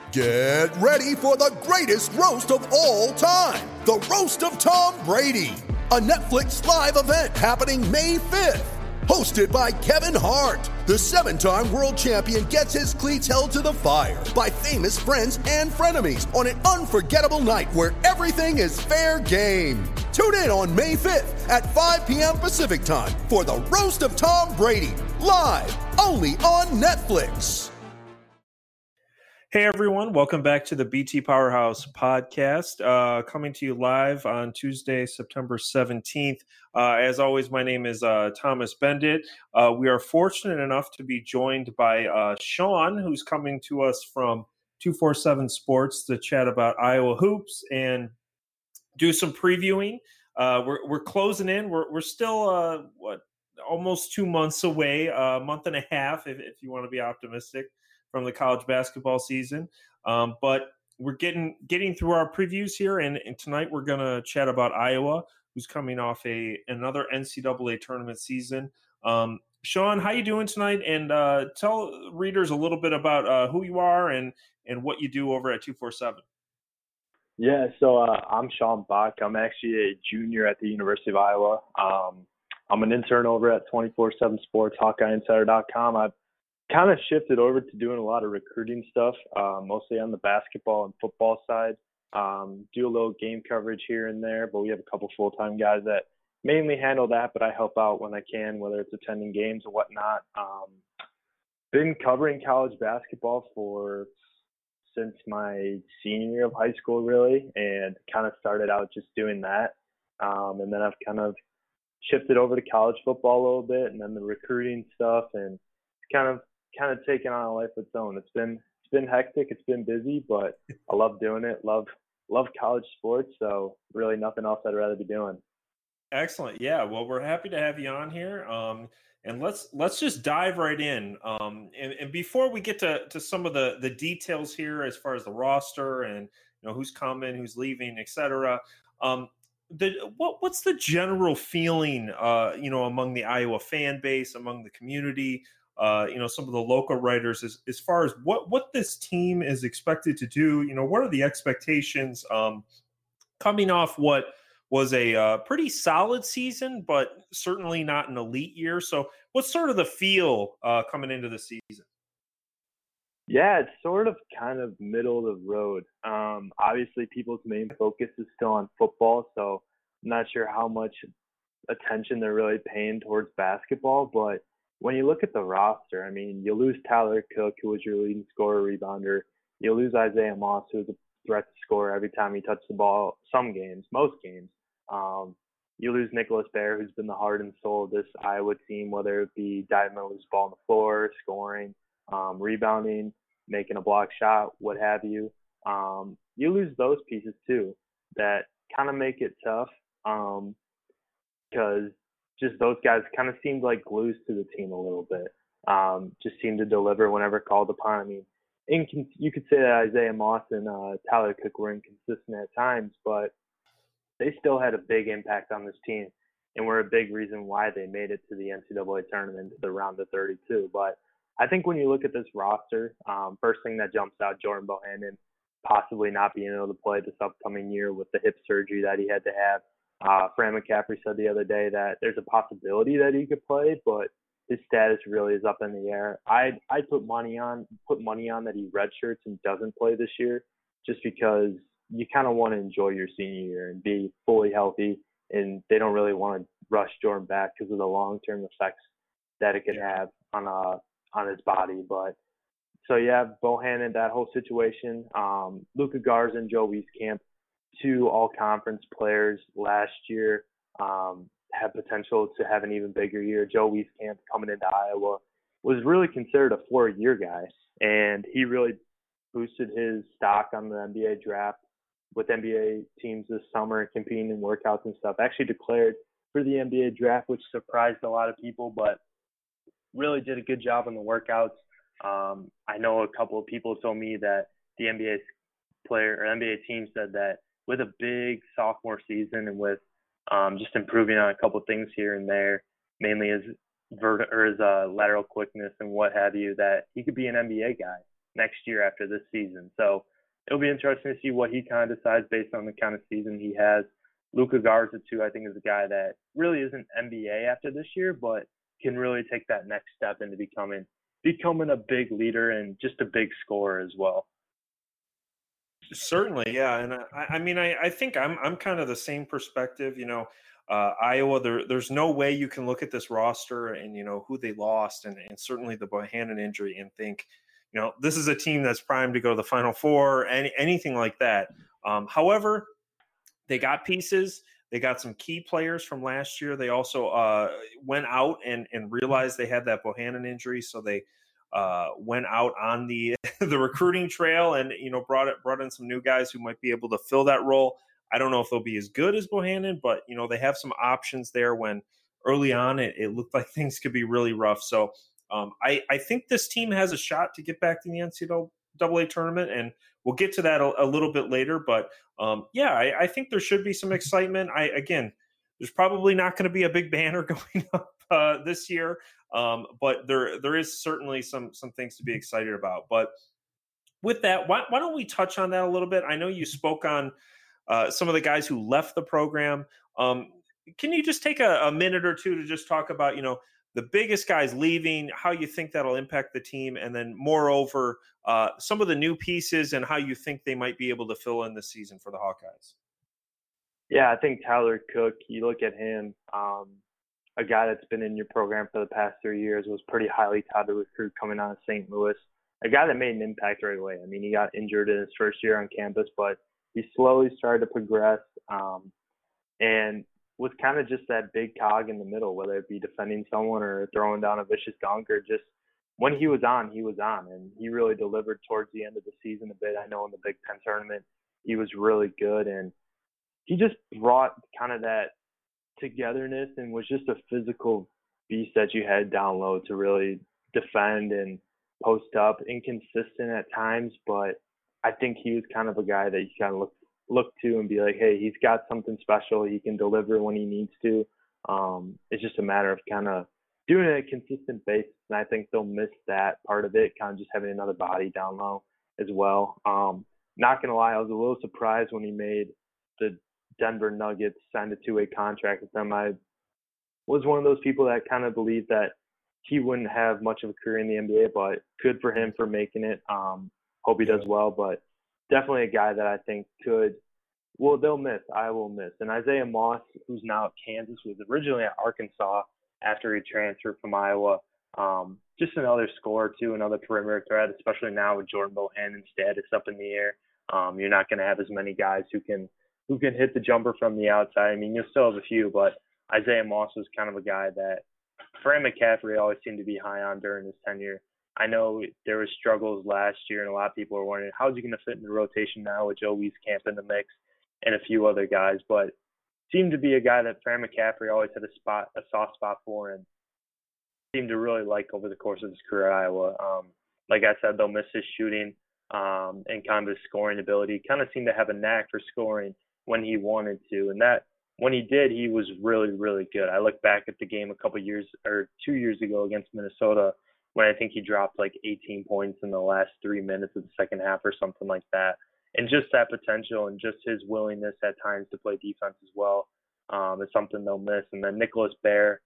Get ready for the greatest roast of all time, the Roast of Tom Brady, a Netflix live event happening May 5th. Hosted by Kevin Hart, the 7-time world champion gets his cleats held to the fire by famous friends and frenemies on an unforgettable night where everything is fair game. Tune in on May 5th at 5 p.m. Pacific time for the Roast of Tom Brady, live only on Netflix. Hey everyone, welcome back to the BT Powerhouse podcast, coming to you live on Tuesday, September 17th. As always, my name is Thomas Bendit. We are fortunate enough to be joined by Sean, who's coming to us from 247 Sports to chat about Iowa hoops and do some previewing. We're closing in. We're still, almost 2 months away, a month and a half, if you want to be optimistic, from the college basketball season. But we're getting through our previews here, and tonight we're going to chat about Iowa, who's coming off another NCAA tournament season. Sean, how you doing tonight? And tell readers a little bit about who you are and what you do over at 247. Yeah, so I'm Sean Bach. I'm actually a junior at the University of Iowa. I'm an intern over at 247 Sports, HawkeyeInsider.com. I've kind of shifted over to doing a lot of recruiting stuff, mostly on the basketball and football side. Do a little game coverage here and there, but we have a couple full-time guys that mainly handle that, but I help out when I can, whether it's attending games or whatnot. Been covering college basketball since my senior year of high school, really, and kind of started out just doing that. And then I've kind of shifted over to college football a little bit, and then the recruiting stuff, and kind of taken on a life of its own. It's been hectic, it's been busy, but I love doing it. Love college sports, so really nothing else I'd rather be doing. Excellent. Yeah. Well, we're happy to have you on here. And let's just dive right in. And before we get to some of the details here, as far as the roster and who's coming, who's leaving, etc. What's the general feeling, among the Iowa fan base, among the community, some of the local writers, as far as what this team is expected to do? What are the expectations coming off what was a pretty solid season, but certainly not an elite year? So what's sort of the feel coming into the season? Yeah, it's sort of kind of middle of the road. Obviously, people's main focus is still on football, so I'm not sure how much attention they're really paying towards basketball. But when you look at the roster, I mean, you lose Tyler Cook, who was your leading scorer, rebounder. You lose Isaiah Moss, who was a threat to score every time he touched the ball, most games. You lose Nicholas Baer, who's been the heart and soul of this Iowa team, whether it be diving a loose ball on the floor, scoring, rebounding, making a block shot, what have you. You lose those pieces too that kind of make it tough, because just those guys kind of seemed like glues to the team a little bit. Just seemed to deliver whenever called upon. I mean, you could say that Isaiah Moss and Tyler Cook were inconsistent at times, but they still had a big impact on this team and were a big reason why they made it to the NCAA tournament, to the round of 32. But I think when you look at this roster, first thing that jumps out, Jordan Bohannon possibly not being able to play this upcoming year with the hip surgery that he had to have. Fran McCaffrey said the other day that there's a possibility that he could play, but his status really is up in the air. I'd put money on that he redshirts and doesn't play this year, just because you kind of want to enjoy your senior year and be fully healthy, and they don't really want to rush Jordan back because of the long-term effects that it could have on his body. But so you have Bohannon, that whole situation. Luka Garza and Joe Wieskamp, two all-conference players last year, have potential to have an even bigger year. Joe Wieskamp, coming into Iowa, was really considered a 4-year guy, and he really boosted his stock on the NBA draft with NBA teams this summer, competing in workouts and stuff. Actually declared for the NBA draft, which surprised a lot of people, but really did a good job on the workouts. I know a couple of people told me that the NBA team said that with a big sophomore season and with just improving on a couple of things here and there, mainly his lateral quickness and what have you, that he could be an NBA guy. next year after this season. So it'll be interesting to see what he kind of decides based on the kind of season he has. Luka Garza, too, I think is a guy that really isn't NBA after this year, but can really take that next step into becoming a big leader and just a big scorer as well. Certainly, yeah, and I mean, I think I'm kind of the same perspective. Iowa, there's no way you can look at this roster and who they lost, and certainly the Bohannon injury, and think, this is a team that's primed to go to the Final Four, anything like that. However, they got pieces. They got some key players from last year. They also went out and realized they had that Bohannon injury, so they went out on the the recruiting trail and brought in some new guys who might be able to fill that role. I don't know if they'll be as good as Bohannon, but they have some options there. When early on it looked like things could be really rough. So I think this team has a shot to get back to the NCAA tournament, and we'll get to that a little bit later. But I think there should be some excitement. There's probably not going to be a big banner going up this year, but there is certainly some things to be excited about. But with that, why don't we touch on that a little bit? I know you spoke on some of the guys who left the program. Can you just take a minute or two to just talk about, the biggest guys leaving, how you think that'll impact the team, and then moreover, some of the new pieces and how you think they might be able to fill in this season for the Hawkeyes? Yeah, I think Tyler Cook, you look at him, a guy that's been in your program for the past 3 years, was pretty highly touted recruit coming out of St. Louis, a guy that made an impact right away. I mean, he got injured in his first year on campus, but he slowly started to progress and was kind of just that big cog in the middle, whether it be defending someone or throwing down a vicious dunk, or just when he was on, and he really delivered towards the end of the season a bit. I know in the Big Ten tournament, he was really good, and he just brought kind of that togetherness and was just a physical beast that you had down low to really defend and post up. Inconsistent at times, but I think he was kind of a guy that you kind of look to and be like, hey, he's got something special. He can deliver when he needs to. It's just a matter of kind of doing it on a consistent basis, and I think they'll miss that part of it, kind of just having another body down low as well. Not going to lie, I was a little surprised when he made the Denver Nuggets signed a 2-way contract with them. I was one of those people that kind of believed that he wouldn't have much of a career in the NBA, but good for him for making it. Hope he does well, but definitely a guy that I think they'll miss. I will miss. And Isaiah Moss, who's now at Kansas, was originally at Arkansas after he transferred from Iowa. Just another scorer, too, another perimeter threat, especially now with Jordan Bohannon's status up in the air. You're not going to have as many guys who can hit the jumper from the outside. I mean, you'll still have a few, but Isaiah Moss was kind of a guy that Fran McCaffrey always seemed to be high on during his tenure. I know there was struggles last year, and a lot of people were wondering, how's he going to fit in the rotation now with Joe Wieskamp in the mix and a few other guys? But seemed to be a guy that Fran McCaffrey always had a soft spot for, and seemed to really like over the course of his career at Iowa. Like I said, they'll miss his shooting and kind of his scoring ability. Kind of seemed to have a knack for scoring when he wanted to, and that when he did, he was really, really good. I look back at the game 2 years ago against Minnesota, when I think he dropped like 18 points in the last 3 minutes of the second half or something like that. And just that potential and just his willingness at times to play defense as well is something they'll miss. And then Nicholas Baer,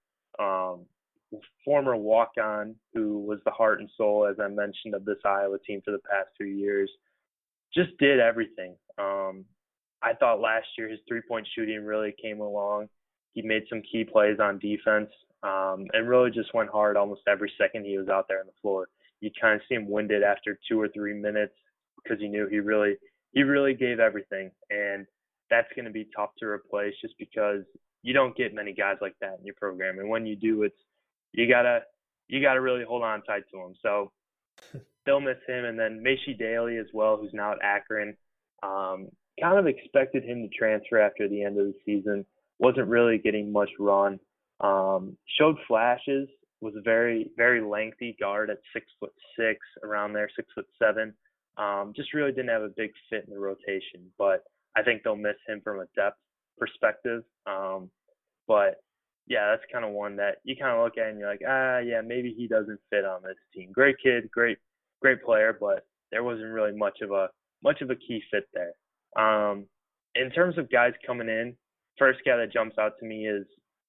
former walk-on, who was the heart and soul, as I mentioned, of this Iowa team for the past 3 years, just did everything. I thought last year his three-point shooting really came along. He made some key plays on defense and really just went hard almost every second he was out there on the floor. You kind of see him winded after 2 or 3 minutes because he knew he really gave everything. And that's going to be tough to replace just because you don't get many guys like that in your program. And when you do, you gotta really hold on tight to him. So they'll miss him. And then Macy Daly as well, who's now at Akron. Kind of expected him to transfer after the end of the season. Wasn't really getting much run. Showed flashes. Was a very, very lengthy guard at 6'6", around there, 6'7". Just really didn't have a big fit in the rotation. But I think they'll miss him from a depth perspective. But yeah, that's kind of one that you kind of look at and you're like, yeah, maybe he doesn't fit on this team. Great kid, great player, but there wasn't really much of a key fit there. In terms of guys coming in, first guy that jumps out to me is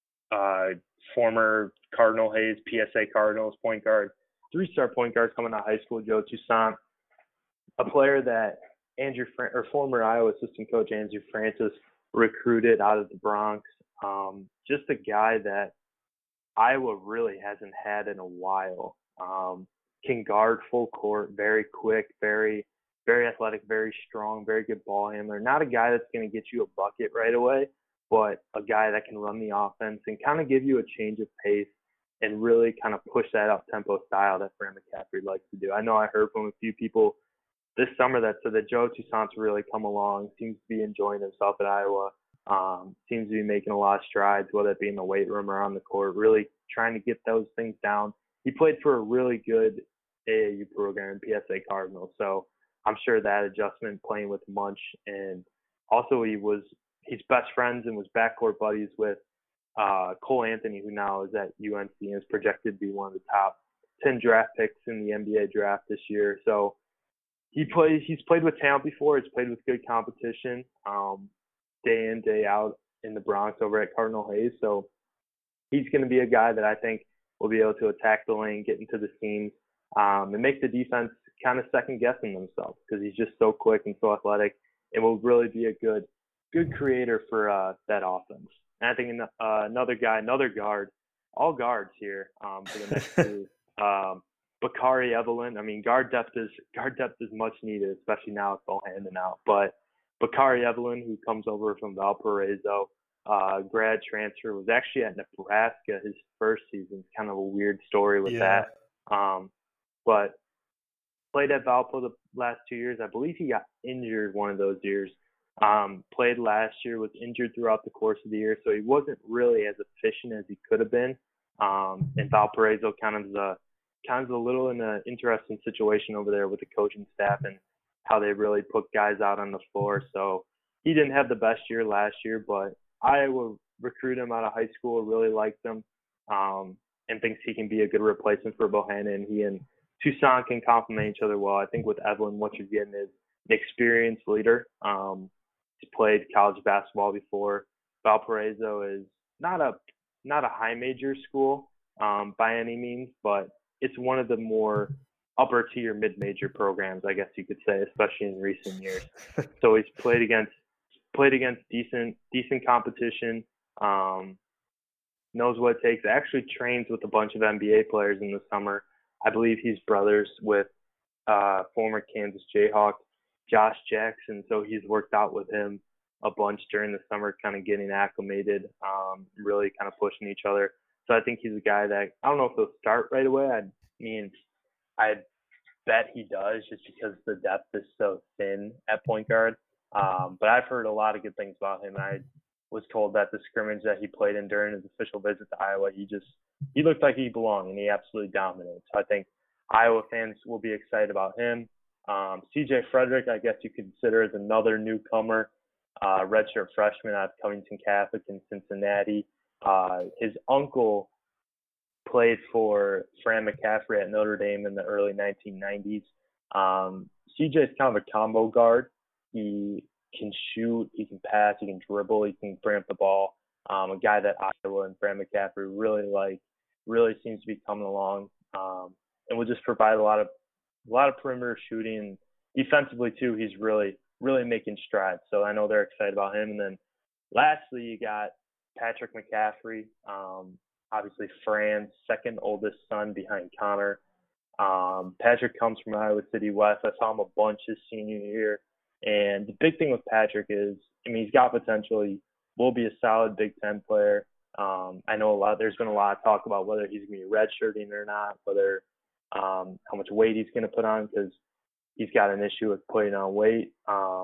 former Cardinal Hayes, PSA Cardinals point guard, 3-star point guard coming out of high school, Joe Toussaint, a player that former Iowa assistant coach Andrew Francis recruited out of the Bronx. Just a guy that Iowa really hasn't had in a while. Can guard full court, very quick, very, very athletic, very strong, very good ball handler. Not a guy that's going to get you a bucket right away, but a guy that can run the offense and kind of give you a change of pace and really kind of push that up-tempo style that Fran McCaffery likes to do. I know I heard from a few people this summer that said that Joe Toussaint's really come along, seems to be enjoying himself at Iowa, seems to be making a lot of strides, whether it be in the weight room or on the court, really trying to get those things down. He played for a really good AAU program, PSA Cardinals, so I'm sure that adjustment playing with Munch, and also he's best friends and was backcourt buddies with Cole Anthony, who now is at UNC and is projected to be one of the top 10 draft picks in the NBA draft this year. So he's played with talent before. He's played with good competition day in, day out in the Bronx over at Cardinal Hayes. So he's going to be a guy that I think will be able to attack the lane, get into the seams, and make the defense kind of second-guessing themselves because he's just so quick and so athletic and will really be a good creator for that offense. And I think another guard, all guards here for the next two. Bakari Evelyn. I mean, guard depth is much needed, especially now with Bohannon out. But Bakari Evelyn, who comes over from Valparaiso, grad transfer, was actually at Nebraska his first season. It's kind of a weird story with that. But played at Valpo the last 2 years. I believe he got injured one of those years. Played last year, was injured throughout the course of the year, so he wasn't really as efficient as he could have been. And Valparaiso kind of a little in an interesting situation over there with the coaching staff and how they really put guys out on the floor. So he didn't have the best year last year, but Iowa recruited him out of high school, really liked him, and thinks he can be a good replacement for Bohannon. He and Toussaint can complement each other well. I think with Evelyn, what you're getting is an experienced leader. He's played college basketball before. Valparaiso is not a high major school by any means, but it's one of the more upper tier mid-major programs, I guess you could say, especially in recent years. So he's played against decent competition, knows what it takes. Actually trains with a bunch of NBA players in the summer. I believe he's brothers with former Kansas Jayhawk Josh Jackson, so he's worked out with him a bunch during the summer, kind of getting acclimated, really kind of pushing each other. So I think he's a guy that I don't know if he'll start right away. I bet he does just because the depth is so thin at point guard. But I've heard a lot of good things about him. I was told that the scrimmage that he played in during his official visit to Iowa, he looked like he belonged and he absolutely dominated. So I think Iowa fans will be excited about him. CJ Frederick, I guess you could consider as another newcomer, redshirt freshman out of Covington Catholic in Cincinnati. His uncle played for Fran McCaffery at Notre Dame in the early 1990s. CJ is kind of a combo guard. He can shoot, he can pass, he can dribble, he can bring up the ball. A guy that Iowa and Fran McCaffery really like, really seems to be coming along, and will just provide a lot of perimeter shooting. Defensively too, he's really making strides. So I know they're excited about him. And then lastly, you got Patrick McCaffery, obviously Fran's second oldest son behind Connor. Patrick comes from Iowa City West. I saw him a bunch his senior year. And the big thing with Patrick is, he's got potential. He will be a solid Big Ten player. I know there's been a lot of talk about whether he's going to be redshirting or not, whether how much weight he's going to put on, because he's got an issue with putting on weight.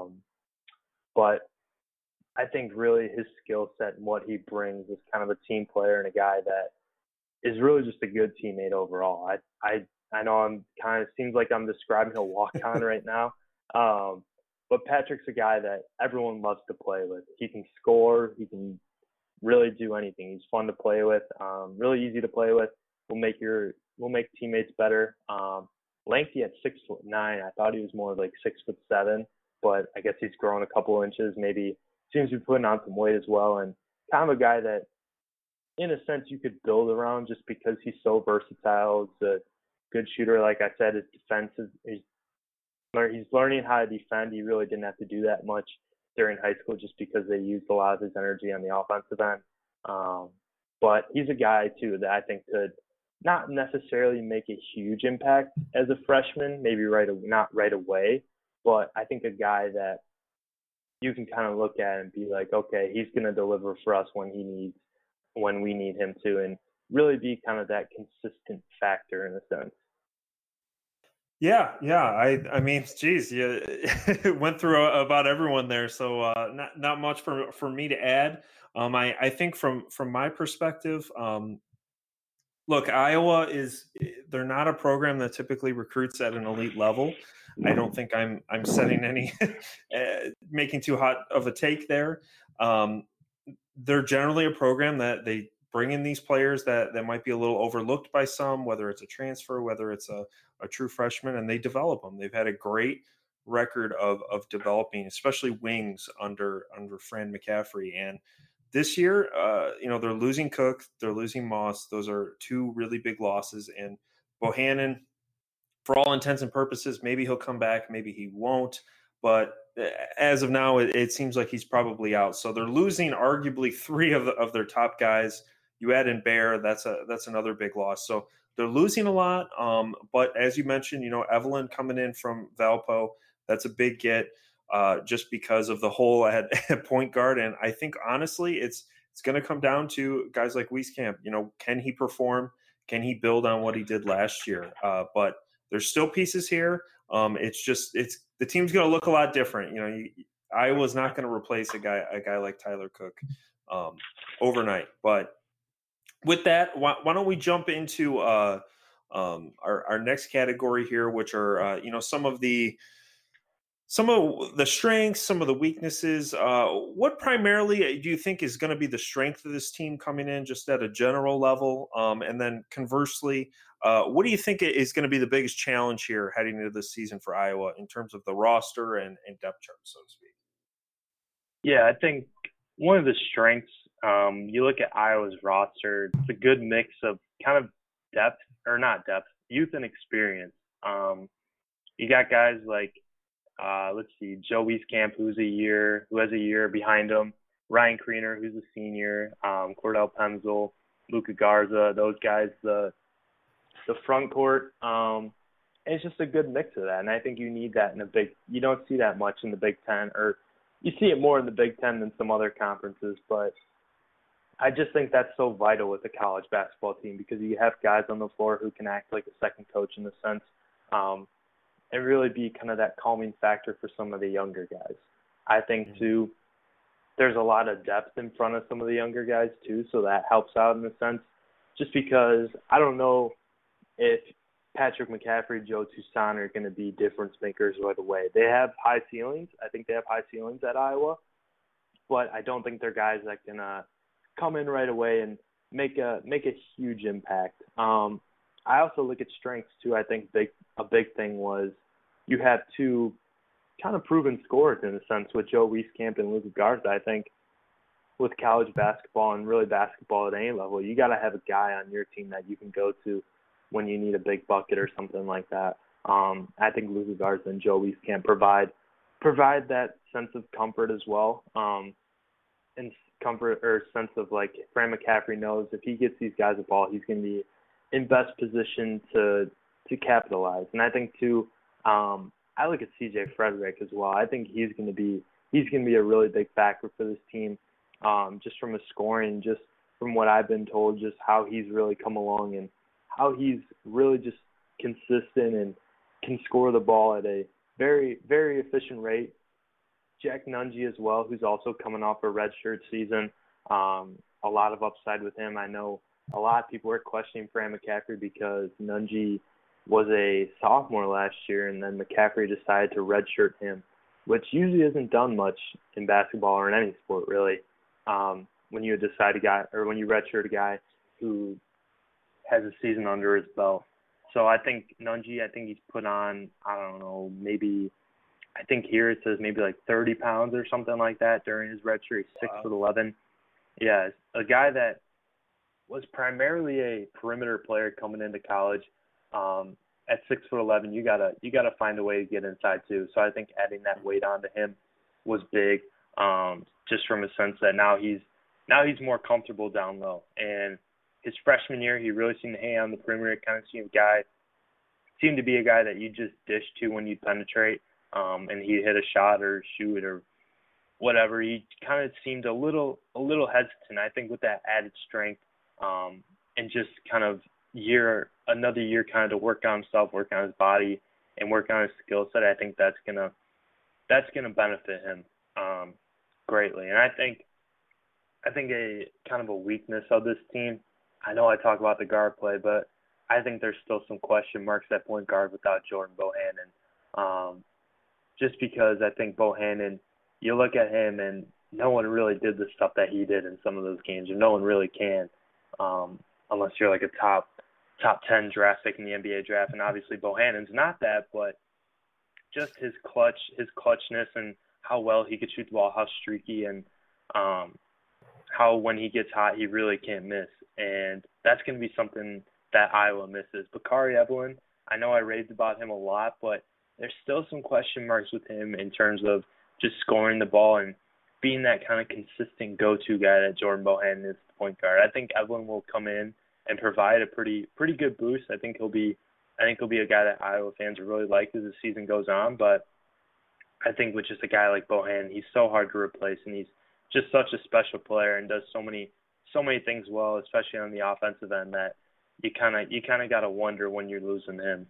But I think really his skill set and what he brings is kind of a team player and a guy that is really just a good teammate overall. I know I'm kind of seems like I'm describing a walk-on right now. But Patrick's a guy that everyone loves to play with. He can score. He can really do anything. He's fun to play with. Really easy to play with. Will make teammates better. lengthy at 6'9". I thought he was more like 6'7", but I guess he's grown a couple inches. Maybe seems to be putting on some weight as well, and kind of a guy that, in a sense, you could build around just because he's so versatile. He's a good shooter, like I said. His defensive, he's learning how to defend. He really didn't have to do that much during high school just because they used a lot of his energy on the offensive end. But he's a guy too that I think could not necessarily make a huge impact as a freshman, maybe not right away, but I think a guy that you can kind of look at and be like, okay, he's going to deliver for us when we need him to, and really be kind of that consistent factor in a sense. Yeah. I mean, geez, you went through about everyone there, so not much for me to add. I think from my perspective, look, Iowa they're not a program that typically recruits at an elite level. I don't think I'm setting any making too hot of a take there. They're generally a program that they bring in these players that might be a little overlooked by some, whether it's a transfer, whether it's a true freshman, and they develop them. They've had a great record of developing, especially wings under Fran McCaffery. And this year, they're losing Cook, they're losing Moss. Those are two really big losses. And Bohannon, for all intents and purposes, maybe he'll come back, maybe he won't. But as of now, it seems like he's probably out. So they're losing arguably three of their top guys. You add in Bear, that's another big loss. So they're losing a lot. But as you mentioned, Evelyn coming in from Valpo, that's a big get. Just because of the hole at point guard. And I think, honestly, it's going to come down to guys like Wieskamp. Can he perform? Can he build on what he did last year? But there's still pieces here. It's the team's going to look a lot different. Iowa's not going to replace a guy like Tyler Cook overnight. But with that, why don't we jump into our next category here, which are some of the strengths, some of the weaknesses. What primarily do you think is going to be the strength of this team coming in, just at a general level? And then conversely, what do you think is going to be the biggest challenge here heading into this season for Iowa in terms of the roster and depth chart, so to speak? Yeah, I think one of the strengths, you look at Iowa's roster, it's a good mix of kind of youth and experience. You got guys like, let's see, Joe Wieskamp, who has a year behind him, Ryan Kriener, who's a senior, Cordell Pemsel, Luka Garza, those guys, the front court. And it's just a good mix of that. And I think you need that you don't see that much in the Big Ten, or you see it more in the Big Ten than some other conferences. But I just think that's so vital with the college basketball team, because you have guys on the floor who can act like a second coach in a sense. And really be kind of that calming factor for some of the younger guys. I think, too, there's a lot of depth in front of some of the younger guys, too, so that helps out in a sense. Just because I don't know if Patrick McCaffery, Joe Toussaint are going to be difference makers right away. They have high ceilings. I think they have high ceilings at Iowa. But I don't think they're guys that can come in right away and make a huge impact. I also look at strengths, too. I think a big thing was you have two kind of proven scorers in a sense with Joe Wieskamp and Luka Garza. I think with college basketball and really basketball at any level, you got to have a guy on your team that you can go to when you need a big bucket or something like that. I think Luka Garza and Joe Wieskamp provide that sense of comfort as well. And comfort or sense of like Fran McCaffery knows if he gets these guys a ball, he's going to be in best position to capitalize. And I think too, I look at CJ Frederick as well. I think he's going to be a really big factor for this team, just from his scoring, just from what I've been told, just how he's really come along and how he's really just consistent and can score the ball at a very, very efficient rate. Jack Nunge as well, who's also coming off a redshirt season. A lot of upside with him. I know a lot of people were questioning Fran McCaffery because Nunge was a sophomore last year, and then McCaffery decided to redshirt him, which usually isn't done much in basketball or in any sport really. When you decide when you redshirt a guy who has a season under his belt. So I think Nunji, I think he's put on, I don't know, maybe, I think here it says maybe like 30 pounds or something like that during his red shirt. He's 6'11". Yeah, a guy that was primarily a perimeter player coming into college. At 6'11", you gotta find a way to get inside too. So I think adding that weight onto him was big, just from a sense that now he's more comfortable down low. And his freshman year, he really seemed to hang on the perimeter. Kind of seemed to be a guy that you just dish to when you penetrate, and he'd hit a shot or shoot or whatever. He kind of seemed a little hesitant. I think with that added strength, and just kind of another year kind of to work on himself, work on his body, and work on his skill set, I think that's gonna benefit him greatly. And I think a kind of a weakness of this team, I know I talk about the guard play, but I think there's still some question marks at point guard without Jordan Bohannon. Just because I think Bohannon, you look at him and no one really did the stuff that he did in some of those games, and no one really can, unless you're like a top 10 draft pick in the NBA draft. And obviously Bohannon's not that, but just his clutchness and how well he could shoot the ball, how streaky, and how when he gets hot, he really can't miss. And that's going to be something that Iowa misses. Bakari Evelyn, I know I raved about him a lot, but there's still some question marks with him in terms of just scoring the ball and being that kind of consistent go-to guy that Jordan Bohannon is the point guard. I think Evelyn will come in and provide a pretty good boost. I think he'll be a guy that Iowa fans will really like as the season goes on. But I think with just a guy like Bohannon, he's so hard to replace, and he's just such a special player and does so many things well, especially on the offensive end, that you kind of got to wonder when you're losing him.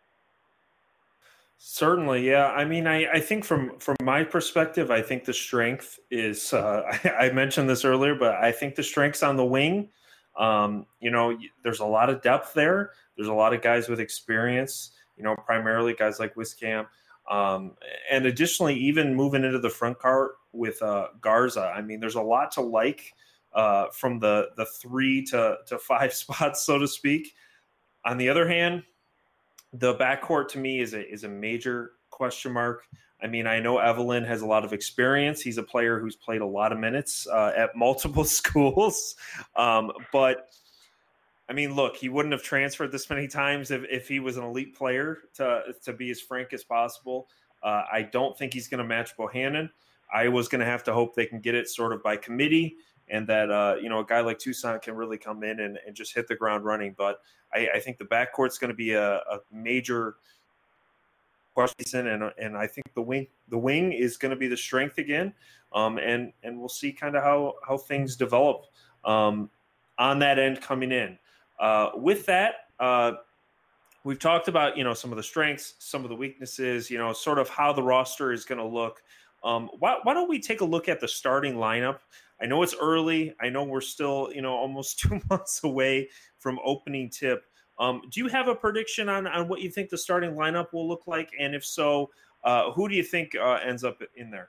Certainly, yeah. I mean, I think from my perspective, I think the strength is I mentioned this earlier, but I think the strength's on the wing. There's a lot of depth there. There's a lot of guys with experience, primarily guys like Wieskamp. And additionally, even moving into the front court with Garza, I mean, there's a lot to like from the 3 to 5 spots, so to speak. On the other hand, the backcourt to me is a major question mark. I mean, I know Evelyn has a lot of experience. He's a player who's played a lot of minutes at multiple schools. But, I mean, look, he wouldn't have transferred this many times if he was an elite player, to be as frank as possible. I don't think he's going to match Bohannon. Iowa's going to have to hope they can get it sort of by committee, and that, a guy like Toussaint can really come in and just hit the ground running. But I think the backcourt's going to be a major question, and I think the wing is going to be the strength again, and we'll see kind of how things develop on that end coming in. With that, we've talked about some of the strengths, some of the weaknesses, sort of how the roster is going to look. Why don't we take a look at the starting lineup? I know it's early. I know we're still, almost 2 months away from opening tip. Do you have a prediction on what you think the starting lineup will look like? And if so, who do you think ends up in there?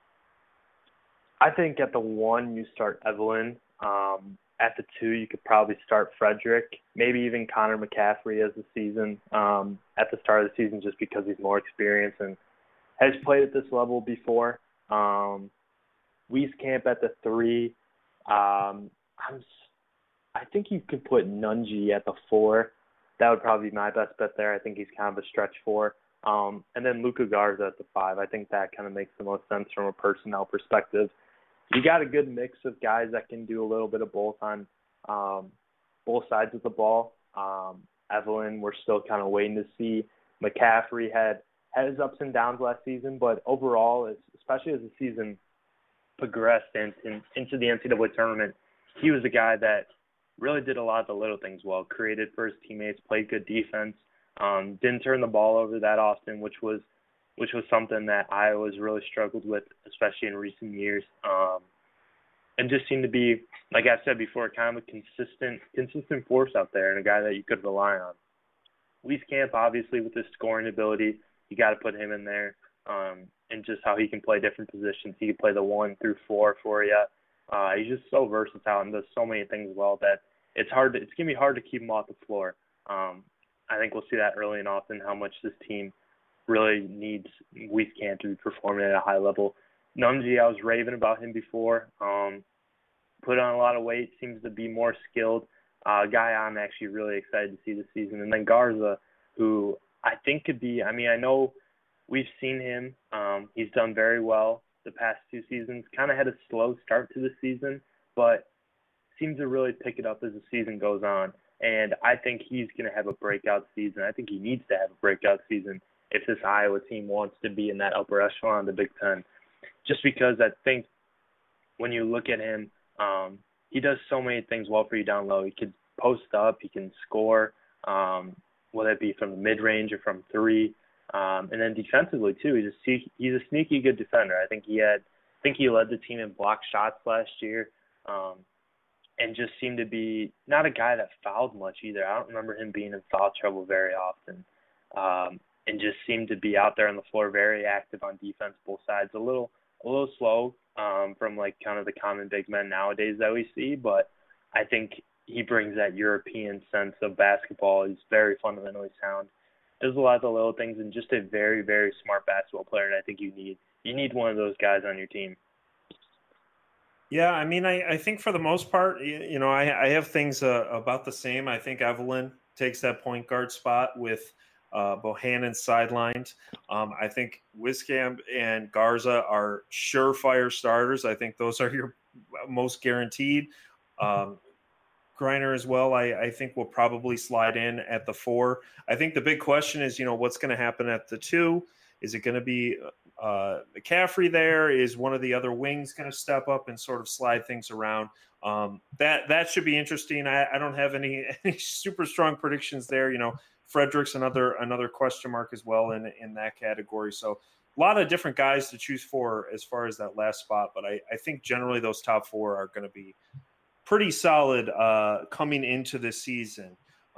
I think at the 1, you start Evelyn. At the 2, you could probably start Frederick, maybe even Connor McCaffrey as the season, at the start of the season, just because he's more experienced and has played at this level before. Wieskamp at the 3. I think you could put Nunji at the 4. That would probably be my best bet there. I think he's kind of a stretch 4. And then Luka Garza at the 5. I think that kind of makes the most sense from a personnel perspective. You got a good mix of guys that can do a little bit of both on both sides of the ball. Evelyn, we're still kind of waiting to see. McCaffrey had his ups and downs last season, but overall, especially as the season progressed into the NCAA tournament, he was a guy that really did a lot of the little things well, created for his teammates, played good defense, didn't turn the ball over that often, which was something that Iowa's really struggled with, especially in recent years. And just seemed to be, like I said before, kind of a consistent force out there and a guy that you could rely on. Wieskamp, obviously, with his scoring ability, you got to put him in there. And just how he can play different positions. He can play the 1 through 4 for you. He's just so versatile and does so many things well that it's going to be hard to keep him off the floor. I think we'll see that early and often, how much this team really needs Wieskamp to be performing at a high level. Nunji, I was raving about him before. Put on a lot of weight, seems to be more skilled. Guy I'm actually really excited to see this season. And then Garza, who I think could be, I know we've seen him. He's done very well the past 2 seasons. Kind of had a slow start to the season, but seems to really pick it up as the season goes on. And I think he's going to have a breakout season. I think he needs to have a breakout season if this Iowa team wants to be in that upper echelon of the Big Ten. Just because I think when you look at him, he does so many things well for you down low. He can post up, he can score, whether it be from the mid-range or from 3. And then defensively too, he's a sneaky good defender. I think he led the team in blocked shots last year, and just seemed to be not a guy that fouled much either. I don't remember him being in foul trouble very often, and just seemed to be out there on the floor, very active on defense, both sides. A little slow from like kind of the common big men nowadays that we see, but I think he brings that European sense of basketball. He's very fundamentally sound. Does a lot of the little things, and just a very, very smart basketball player. And I think you need one of those guys on your team. Yeah, I think for the most part, I have things about the same. I think Evelyn takes that point guard spot with Bohannon sidelined. I think Wieskamp and Garza are surefire starters. I think those are your most guaranteed. Griner as well, I think will probably slide in at the 4. I think the big question is, what's going to happen at the 2? Is it going to be McCaffrey there? Is one of the other wings going to step up and sort of slide things around? That should be interesting. I don't have any super strong predictions there. Frederick's another question mark as well in that category. So a lot of different guys to choose for as far as that last spot. But I think generally those top 4 are going to be pretty solid coming into the season.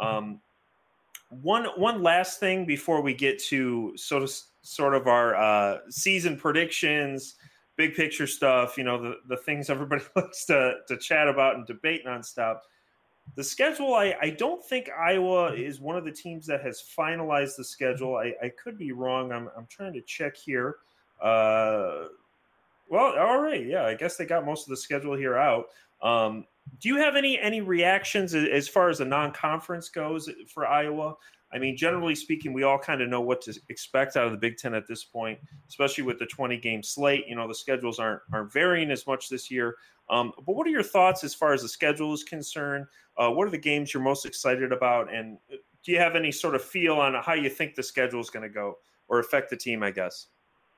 One last thing before we get to sort of our season predictions, big picture stuff, the things everybody likes to chat about and debate nonstop. The schedule, I don't think Iowa is one of the teams that has finalized the schedule. I could be wrong. I'm trying to check here. Well, all right. Yeah, I guess they got most of the schedule here out. Do you have any reactions as far as the non-conference goes for Iowa? Generally speaking, we all kind of know what to expect out of the Big Ten at this point, especially with the 20-game slate. The schedules aren't varying as much this year. But what are your thoughts as far as the schedule is concerned? What are the games you're most excited about? And do you have any sort of feel on how you think the schedule is going to go or affect the team, I guess?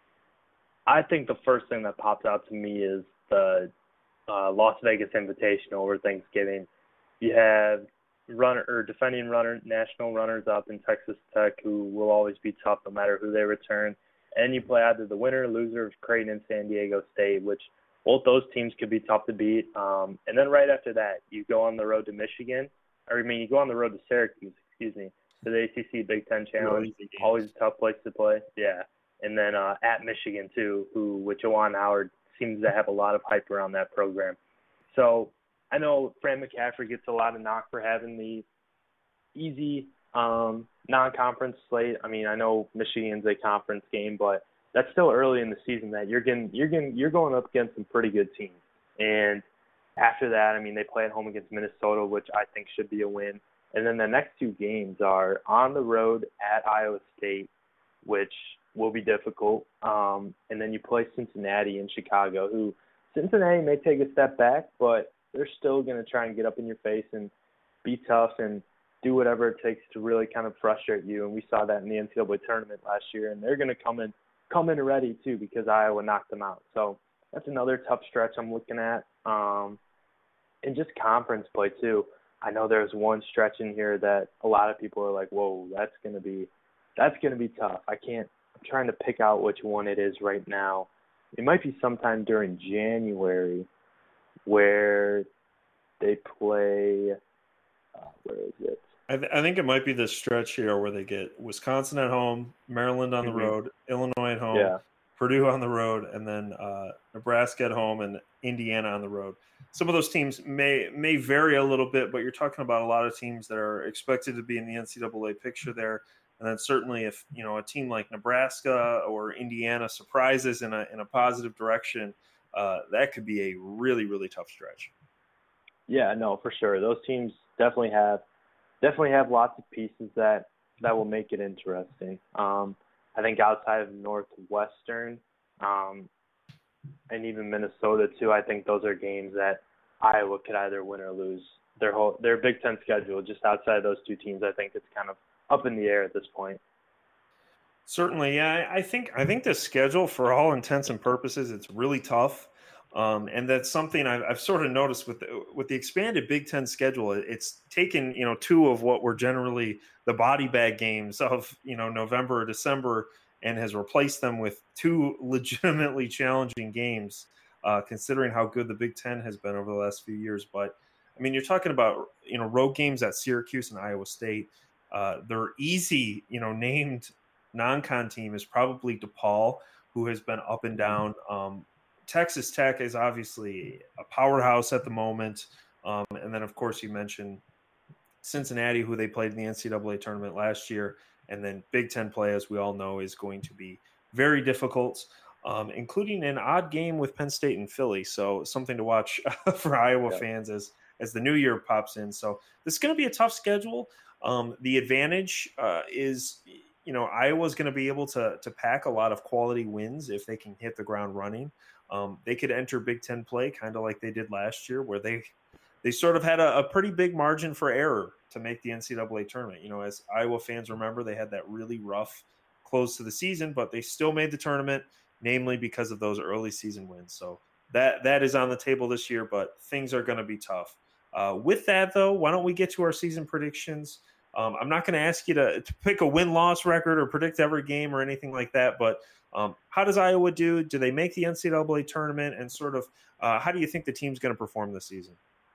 I think the first thing that pops out to me is the Las Vegas Invitational over Thanksgiving. You have defending national runners-up in Texas Tech, who will always be tough no matter who they return. And you play either the winner or loser of Creighton and San Diego State, which both those teams could be tough to beat. And then right after that, you go on the road to Michigan. You go on the road to Syracuse, to the ACC Big Ten Challenge. Always a tough place to play. Yeah. And then at Michigan, too, who with Juwan Howard seems to have a lot of hype around that program. So I know Fran McCaffrey gets a lot of knock for having the easy non-conference slate. I know Michigan's a conference game, but that's still early in the season that you're going up against some pretty good teams. And after that, they play at home against Minnesota, which I think should be a win. And then the next 2 games are on the road at Iowa State, which will be difficult. And then you play Cincinnati and Chicago, who Cincinnati may take a step back, but they're still going to try and get up in your face and be tough and do whatever it takes to really kind of frustrate you. And we saw that in the NCAA tournament last year. And they're going to come in ready, too, because Iowa knocked them out. So that's another tough stretch I'm looking at. And just conference play, too. I know there's one stretch in here that a lot of people are like, whoa, that's going to be tough. I'm trying to pick out which one it is right now. It might be sometime during January where they play where is it? I think it might be this stretch here where they get Wisconsin at home, Maryland on the road, Illinois at home, Purdue on the road, and then Nebraska at home and Indiana on the road. Some of those teams may vary a little bit, but you're talking about a lot of teams that are expected to be in the NCAA picture there. And then certainly if, a team like Nebraska or Indiana surprises in a positive direction, that could be a really, really tough stretch. Yeah, no, for sure. Those teams definitely have lots of pieces that will make it interesting. I think outside of Northwestern and even Minnesota too, I think those are games that Iowa could either win or lose. Their Big Ten schedule, just outside of those two teams, I think it's kind of up in the air at this point. Certainly, yeah. I think the schedule, for all intents and purposes, it's really tough. And that's something I've sort of noticed with the expanded Big Ten schedule. It's taken, two of what were generally the body bag games of, November or December, and has replaced them with two legitimately challenging games, considering how good the Big Ten has been over the last few years. But, I mean, you're talking about, road games at Syracuse and Iowa State. Their easy, named non-con team is probably DePaul, who has been up and down. Texas Tech is obviously a powerhouse at the moment. And then, of course, you mentioned Cincinnati, who they played in the NCAA tournament last year. And then Big Ten play, as we all know, is going to be very difficult, including an odd game with Penn State and Philly. So something to watch for Iowa fans as the new year pops in. So this is going to be a tough schedule. The advantage is, Iowa's going to be able to pack a lot of quality wins if they can hit the ground running. They could enter Big Ten play kind of like they did last year, where they sort of had a pretty big margin for error to make the NCAA tournament. As Iowa fans remember, they had that really rough close to the season, but they still made the tournament, namely because of those early season wins. So that is on the table this year, but things are going to be tough. With that, though, why don't we get to our season predictions? I'm not going to ask you to pick a win-loss record or predict every game or anything like that, but how does Iowa do? Do they make the NCAA tournament? And sort of how do you think the team's going to perform this season?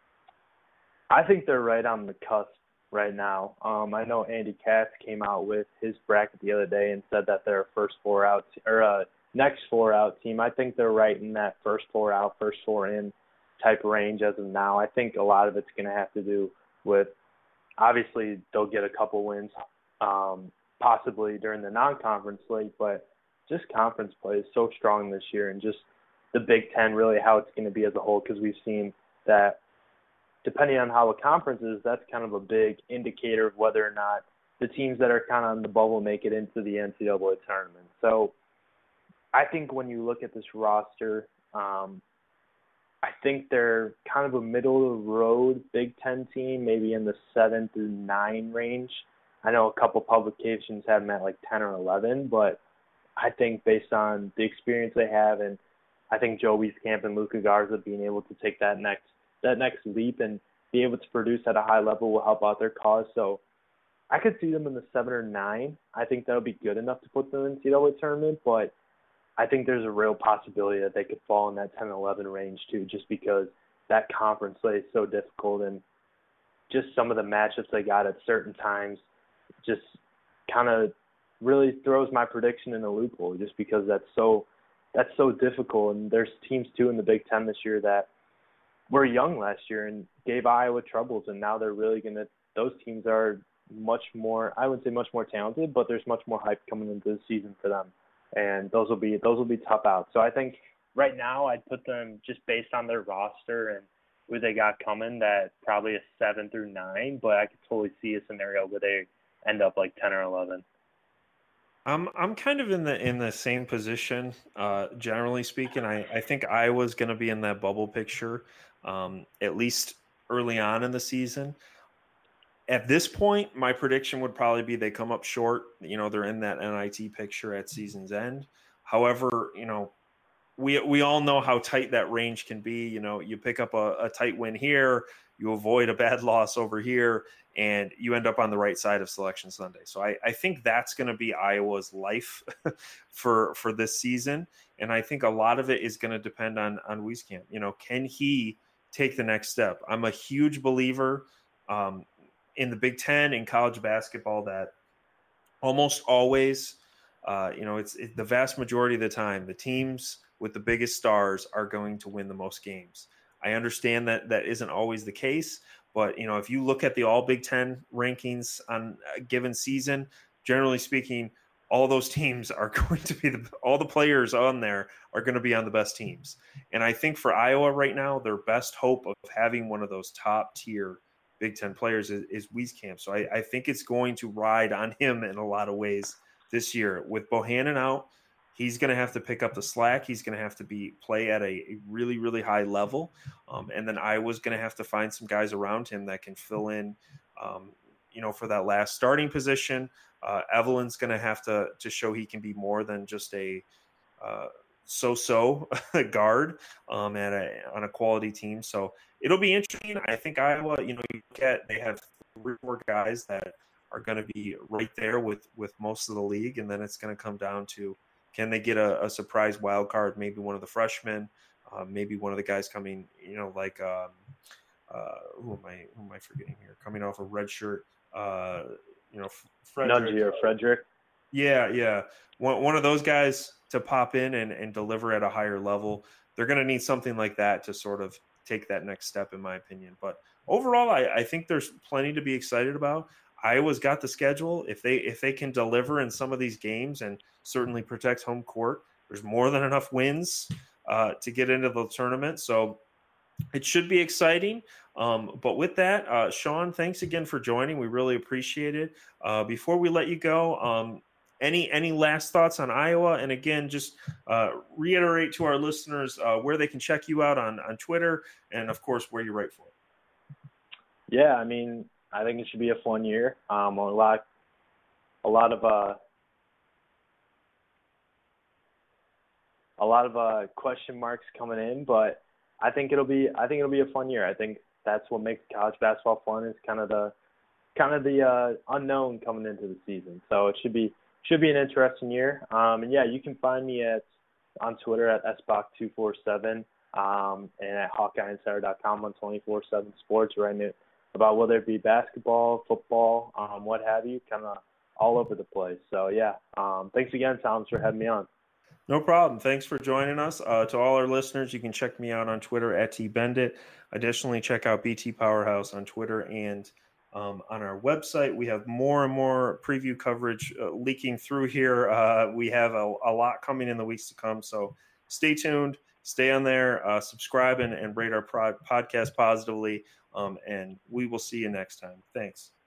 I think they're right on the cusp right now. I know Andy Katz came out with his bracket the other day and said that they're a first four out or next four out team. I think they're right in that first four out, first four in type range as of now. I think a lot of it's going to have to do with, obviously they'll get a couple wins possibly during the non-conference slate, but just conference play is so strong this year, and just the Big Ten, really how it's going to be as a whole, because we've seen that depending on how a conference is, that's kind of a big indicator of whether or not the teams that are kind of on the bubble make it into the NCAA tournament. So I think when you look at this roster, I think they're kind of a middle-of-the-road Big Ten team, maybe in the 7 through 9 range. I know a couple publications have them at like 10 or 11, but I think based on the experience they have, and I think Joe Wieskamp and Luka Garza being able to take that next leap and be able to produce at a high level will help out their cause. So I could see them in the 7 or 9. I think that would be good enough to put them in the NCAA tournament, but I think there's a real possibility that they could fall in that 10-11 range too, just because that conference play is so difficult, and just some of the matchups they got at certain times just kind of really throws my prediction in a loophole, just because that's so difficult. And there's teams too in the Big Ten this year that were young last year and gave Iowa troubles, and now they're really those teams are much more, I wouldn't say much more talented, but there's much more hype coming into the season for them. And those will be tough outs. So I think right now I'd put them, just based on their roster and who they got coming, that probably a 7 through 9, but I could totally see a scenario where they end up like 10 or 11. I'm kind of in the same position, generally speaking. I think Iowa's going to be in that bubble picture, at least early on in the season. At this point, my prediction would probably be they come up short. They're in that NIT picture at season's end. However, we all know how tight that range can be. You pick up a tight win here, you avoid a bad loss over here, and you end up on the right side of Selection Sunday. So I think that's going to be Iowa's life for this season. And I think a lot of it is going to depend on Wieskamp. Can he take the next step? I'm a huge believer in the Big Ten and college basketball that almost always It's the vast majority of the time, the teams with the biggest stars are going to win the most games. I understand that that isn't always the case, but if you look at the all Big Ten rankings on a given season, generally speaking, all those teams are going to be all the players on there are going to be on the best teams. And I think for Iowa right now, their best hope of having one of those top tier Big Ten players is Wieskamp. So I think it's going to ride on him in a lot of ways this year. With Bohannon out, he's going to have to pick up the slack. He's going to have to play at a really, really high level. And then Iowa's going to have to find some guys around him that can fill in, for that last starting position. Evelyn's going to have to show he can be more than just a so-so guard on a quality team. So it'll be interesting. I think Iowa, they have 3 or 4 guys that are going to be right there with most of the league. And then it's going to come down to, can they get a surprise wild card? Maybe one of the freshmen, maybe one of the guys coming, like who am I forgetting here? Coming off a red shirt, Frederick. Yeah. One of those guys to pop in and deliver at a higher level. They're going to need something like that to sort of take that next step, in my opinion. But overall, I think there's plenty to be excited about. Iowa's got the schedule. If they can deliver in some of these games and certainly protect home court, there's more than enough wins to get into the tournament. So it should be exciting. But with that, Sean, thanks again for joining. We really appreciate it. Before we let you go, any last thoughts on Iowa? And again, just reiterate to our listeners where they can check you out on Twitter and, of course, where you write for. Yeah, I mean, I think it should be a fun year. A lot of question marks coming in, but I think it'll be a fun year. I think that's what makes college basketball fun, is kind of the unknown coming into the season. So it should be an interesting year. And yeah, you can find me on Twitter at SBach247 and at HawkeyeInsider.com on 24/7 Sports, writing about whether it be basketball, football, what have you, kind of all over the place. So yeah, thanks again, Thomas, for having me on. No problem. Thanks for joining us. To all our listeners, you can check me out on Twitter at TBendit. Additionally, check out BT Powerhouse on Twitter and on our website. We have more and more preview coverage leaking through here. We have a lot coming in the weeks to come. So stay tuned, stay on there, subscribe and rate our podcast positively. And we will see you next time. Thanks.